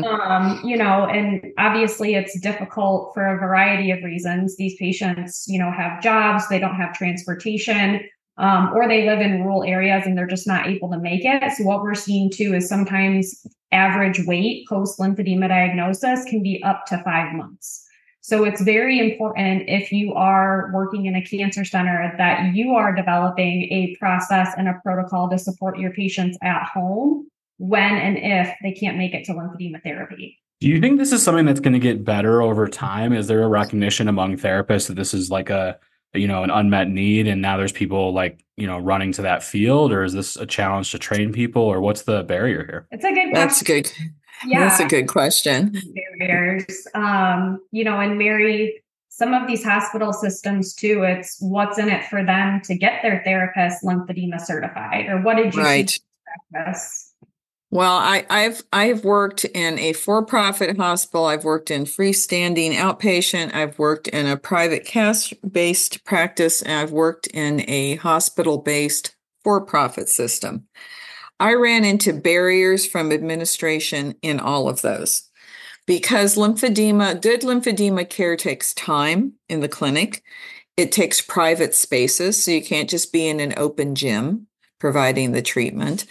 And obviously it's difficult for a variety of reasons. These patients, have jobs, they don't have transportation, or they live in rural areas and they're just not able to make it. So what we're seeing too is sometimes average wait post lymphedema diagnosis can be up to 5 months. So it's very important, if you are working in a cancer center, that you are developing a process and a protocol to support your patients at home when and if they can't make it to lymphedema therapy. Do you think this is something that's going to get better over time? Is there a recognition among therapists that this is like an unmet need, and now there's people running to that field, or is this a challenge to train people, or what's the barrier here? It's a good question. That's good. Yeah. That's a good question. Barriers, and Mary, some of these hospital systems too, it's what's in it for them to get their therapist lymphedema certified, or what did you see in practice? Well, I've worked in a for-profit hospital. I've worked in freestanding outpatient. I've worked in a private cash-based practice, and I've worked in a hospital-based for-profit system. I ran into barriers from administration in all of those because good lymphedema care takes time in the clinic. It takes private spaces, so you can't just be in an open gym providing the treatment.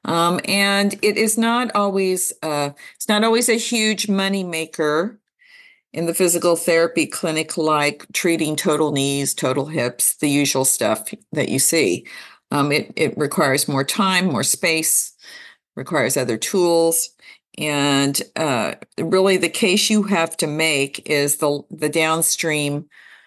And it is not always a huge money maker in the physical therapy clinic, like treating total knees, total hips, the usual stuff that you see. It requires more time, more space, requires other tools. And really the case you have to make is the downstream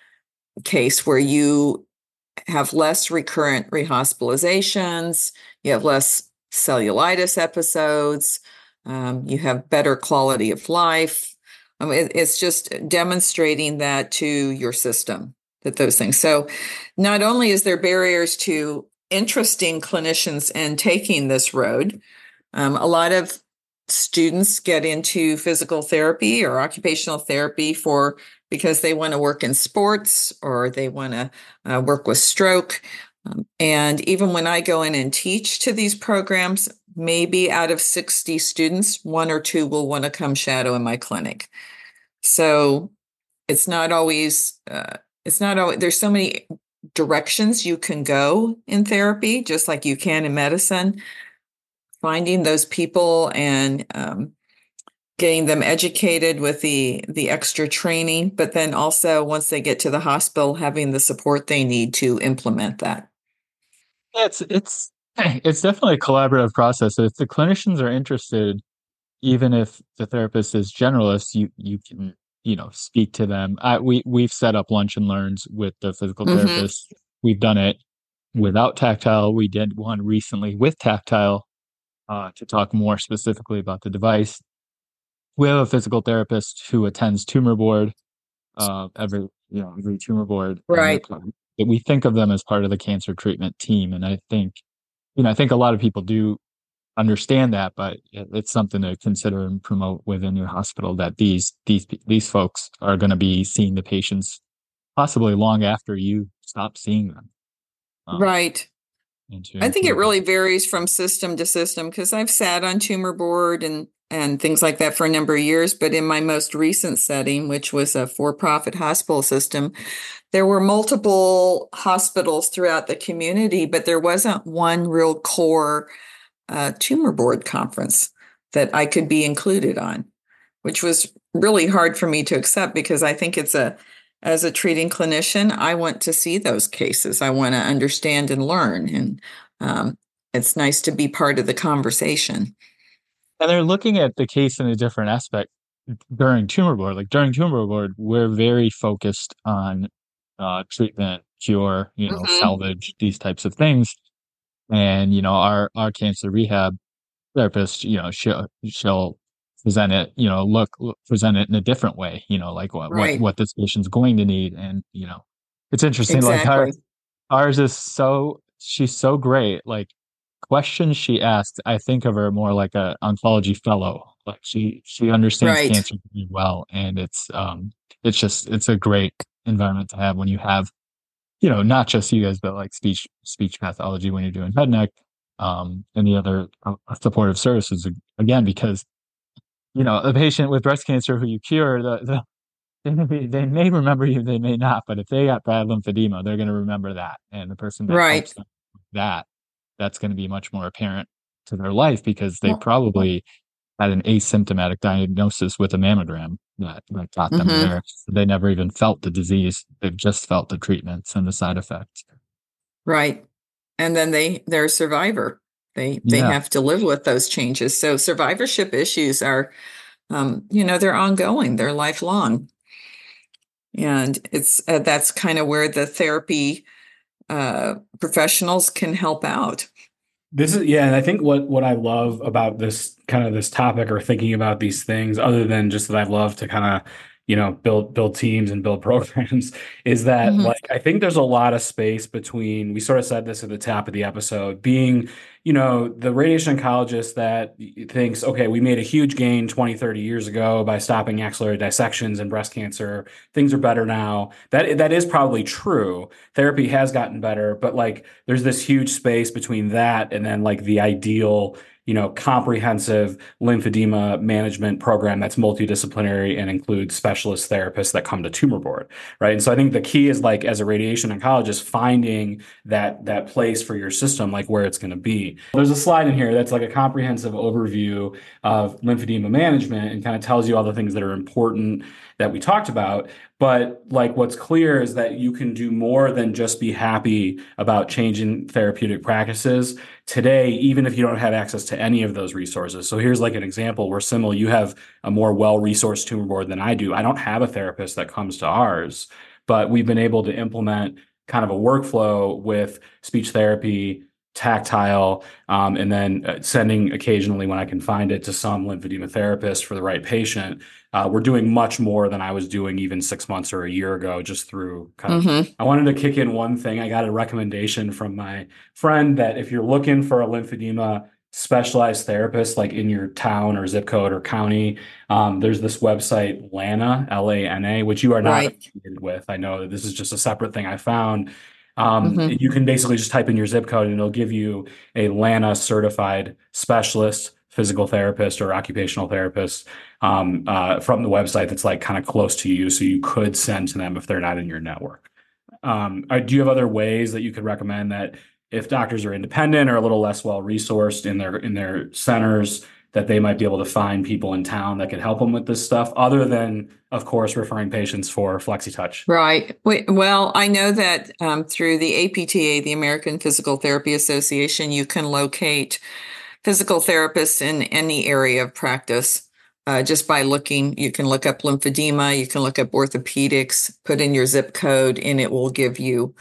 case where you have less recurrent rehospitalizations, you have less cellulitis episodes, you have better quality of life. It's just demonstrating that to your system, that those things. So not only is there barriers to interesting clinicians in taking this road, a lot of students get into physical therapy or occupational therapy for because they want to work in sports or they want to work with stroke. And even when I go in and teach to these programs, maybe out of 60 students, 1 or 2 will want to come shadow in my clinic. So it's not always, there's so many directions you can go in therapy, just like you can in medicine. Finding those people and getting them educated with the extra training, but then also once they get to the hospital, having the support they need to implement that. It's definitely a collaborative process. If the clinicians are interested, even if the therapist is generalist, you can speak to them. We've set up lunch and learns with the physical therapist. We've done it without Tactile. We did one recently with Tactile to talk more specifically about the device. We have a physical therapist who attends tumor board every tumor board. Right. We think of them as part of the cancer treatment team, and I think a lot of people do understand that, but it's something to consider and promote within your hospital, that these folks are going to be seeing the patients possibly long after you stop seeing them. Right. I think it really varies from system to system, because I've sat on tumor board and things like that for a number of years. But in my most recent setting, which was a for-profit hospital system, there were multiple hospitals throughout the community, but there wasn't one real core tumor board conference that I could be included on, which was really hard for me to accept, because I think as a treating clinician, I want to see those cases. I want to understand and learn. And it's nice to be part of the conversation. And they're looking at the case in a different aspect during tumor board. Like during tumor board, we're very focused on treatment, cure, salvage, these types of things. And, our cancer rehab therapist, she'll present it, present it in a different way, like what this patient's going to need. And, it's interesting. Exactly. Like ours is she's so great. Like questions she asks, I think of her more like a oncology fellow. Like she understands cancer really well. And it's a great environment to have when you have, not just you guys, but like speech pathology when you're doing head neck, and the other supportive services, again, because the patient with breast cancer who you cure, they may remember you, they may not, but if they got bad lymphedema, they're going to remember that, and the person that helps them with that's going to be much more apparent to their life, because they probably had an asymptomatic diagnosis with a mammogram that got them there. So they never even felt the disease; they've just felt the treatments and the side effects. Right. And then they're a survivor. They have to live with those changes. So survivorship issues are, they're ongoing, they're lifelong. And that's kind of where the therapy professionals can help out. And I think what I love about this topic, or thinking about these things, other than just that I love to kind of, build teams and build programs, is that I think there's a lot of space between, we sort of said this at the top of the episode, being, the radiation oncologist that thinks, okay, we made a huge gain 20, 30 years ago by stopping axillary dissections and breast cancer. Things are better now. That is probably true. Therapy has gotten better, but there's this huge space between that and then the ideal, comprehensive lymphedema management program that's multidisciplinary and includes specialist therapists that come to tumor board, right? And so I think the key is as a radiation oncologist, finding that place for your system, where it's going to be. There's a slide in here that's a comprehensive overview of lymphedema management and kind of tells you all the things that are important that we talked about. But what's clear is that you can do more than just be happy about changing therapeutic practices today, even if you don't have access to any of those resources. So here's an example where, Simil, you have a more well-resourced tumor board than I do. I don't have a therapist that comes to ours, but we've been able to implement kind of a workflow with speech therapy, Tactile, and then sending occasionally, when I can find it, to some lymphedema therapist for the right patient. We're doing much more than I was doing even 6 months or a year ago, just through I wanted to kick in one thing. I got a recommendation from my friend that if you're looking for a lymphedema specialized therapists like in your town or zip code or county, there's this website, Lana, Lana, which you are not Right. affiliated with. I know that this is just a separate thing I found. Hmm. You can basically just type in your zip code and it'll give you a Lana certified specialist, physical therapist or occupational therapist from the website that's like kind of close to you. So you could send to them if they're not in your network. Do you have other ways that you could recommend that if doctors are independent or a little less well resourced in their centers, that they might be able to find people in town that could help them with this stuff, other than, of course, referring patients for FlexiTouch? Right. Well, I know that through the APTA, the American Physical Therapy Association, you can locate physical therapists in any area of practice. Just by looking, you can look up lymphedema, you can look up orthopedics, put in your zip code, and it will give you,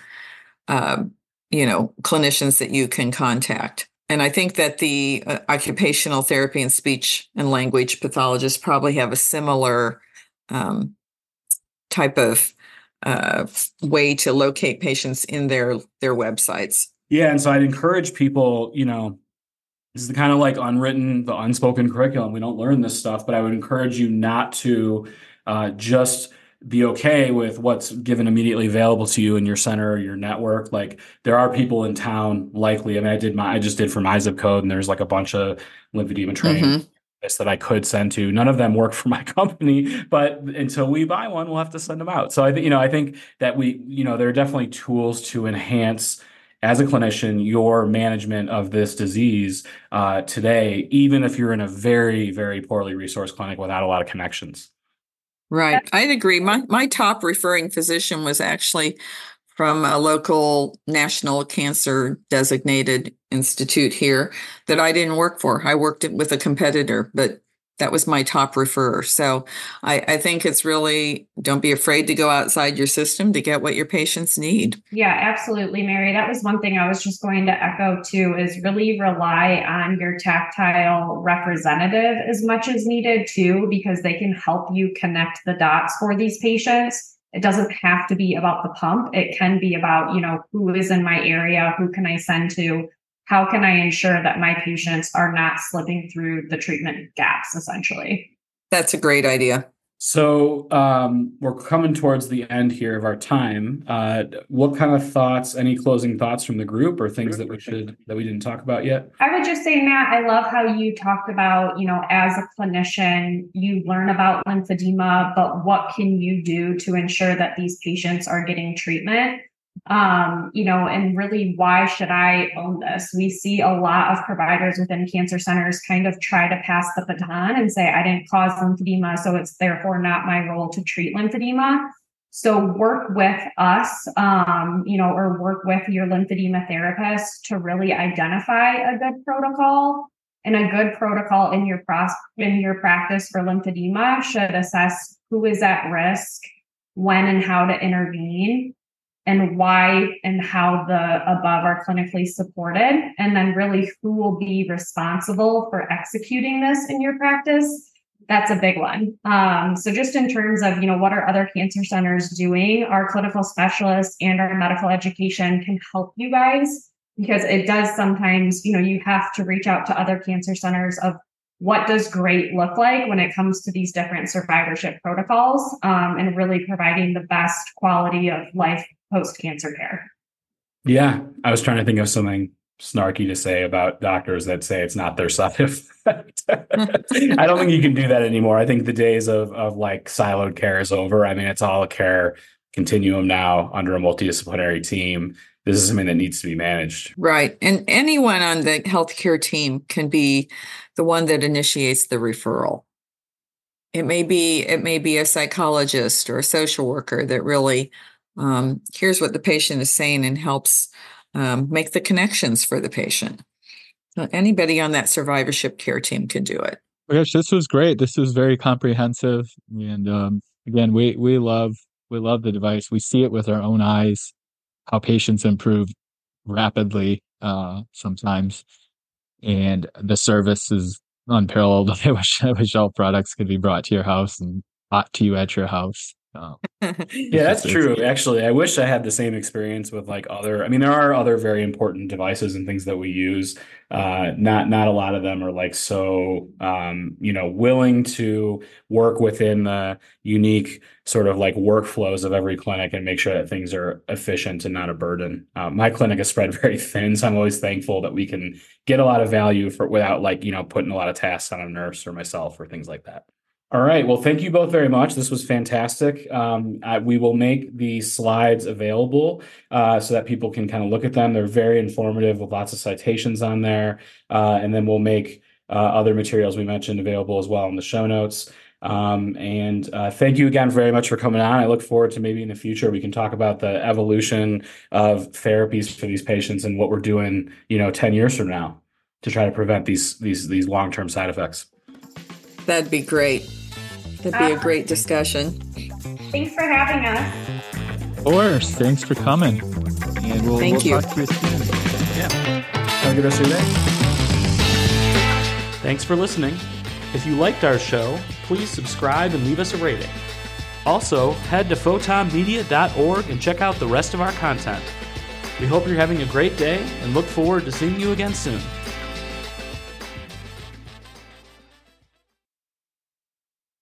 um, clinicians that you can contact. And I think that the occupational therapy and speech and language pathologists probably have a similar um, type of uh, way to locate patients in their websites. Yeah, and so I'd encourage people, this is the kind of like unwritten, the unspoken curriculum. We don't learn this stuff, but I would encourage you not to just be okay with what's given immediately available to you in your center or your network. Like there are people in town, likely. I mean, I just did for my zip code, and there's like a bunch of lymphedema training that I could send to. None of them work for my company, but until we buy one, we'll have to send them out. So I think that there are definitely tools to enhance, as a clinician, your management of this disease today, even if you're in a very, very poorly resourced clinic without a lot of connections. Right. I'd agree. My top referring physician was actually from a local national cancer designated institute here that I didn't work for. I worked with a competitor, but that was my top referrer. So I think it's really, don't be afraid to go outside your system to get what your patients need. Yeah, absolutely, Mary. That was one thing I was just going to echo too, is really rely on your Tactile representative as much as needed too, because they can help you connect the dots for these patients. It doesn't have to be about the pump. It can be about, who is in my area? Who can I send to? How can I ensure that my patients are not slipping through the treatment gaps, essentially? That's a great idea. So we're coming towards the end here of our time. What kind of thoughts, any closing thoughts from the group or things that we didn't talk about yet? I would just say, Matt, I love how you talked about, as a clinician, you learn about lymphedema, but what can you do to ensure that these patients are getting treatment? And really, why should I own this? We see a lot of providers within cancer centers kind of try to pass the baton and say, I didn't cause lymphedema, so it's therefore not my role to treat lymphedema. So work with us, or work with your lymphedema therapist to really identify a good protocol. And a good protocol in your practice for lymphedema should assess who is at risk, when and how to intervene, and why and how the above are clinically supported, and then really who will be responsible for executing this in your practice. That's a big one. So just in terms of, what are other cancer centers doing, our clinical specialists and our medical education can help you guys, because it does sometimes, you have to reach out to other cancer centers of what does great look like when it comes to these different survivorship protocols, and really providing the best quality of life post-cancer care. Yeah, I was trying to think of something snarky to say about doctors that say it's not their side effect. I don't think you can do that anymore. I think the days of like siloed care is over. I mean, it's all a care continuum now under a multidisciplinary team. This is something that needs to be managed. Right. And anyone on the healthcare team can be the one that initiates the referral. It may be a psychologist or a social worker that really hears what the patient is saying and helps make the connections for the patient. Anybody on that survivorship care team can do it. Oh, gosh, this was great. This was very comprehensive. And again, we love the device. We see it with our own eyes, how patients improve rapidly sometimes. And the service is unparalleled. I wish all products could be brought to your house and bought to you at your house. Yeah, that's true. Actually, I wish I had the same experience with like other. I mean, there are other very important devices and things that we use. Not a lot of them are like so willing to work within the unique sort of like workflows of every clinic and make sure that things are efficient and not a burden. My clinic is spread very thin, so I'm always thankful that we can get a lot of value for without like putting a lot of tasks on a nurse or myself or things like that. All right. Well, thank you both very much. This was fantastic. We will make the slides available so that people can kind of look at them. They're very informative with lots of citations on there. And then we'll make other materials we mentioned available as well in the show notes. And thank you again very much for coming on. I look forward to maybe in the future we can talk about the evolution of therapies for these patients and what we're doing, 10 years from now to try to prevent these long-term side effects. That'd be great. That'd be a great discussion. Thanks for having us. Of course. Thanks for coming. And we'll talk to you soon. Yeah. Have a good rest of your day. Thanks for listening. If you liked our show, please subscribe and leave us a rating. Also, head to photonmedia.org and check out the rest of our content. We hope you're having a great day and look forward to seeing you again soon.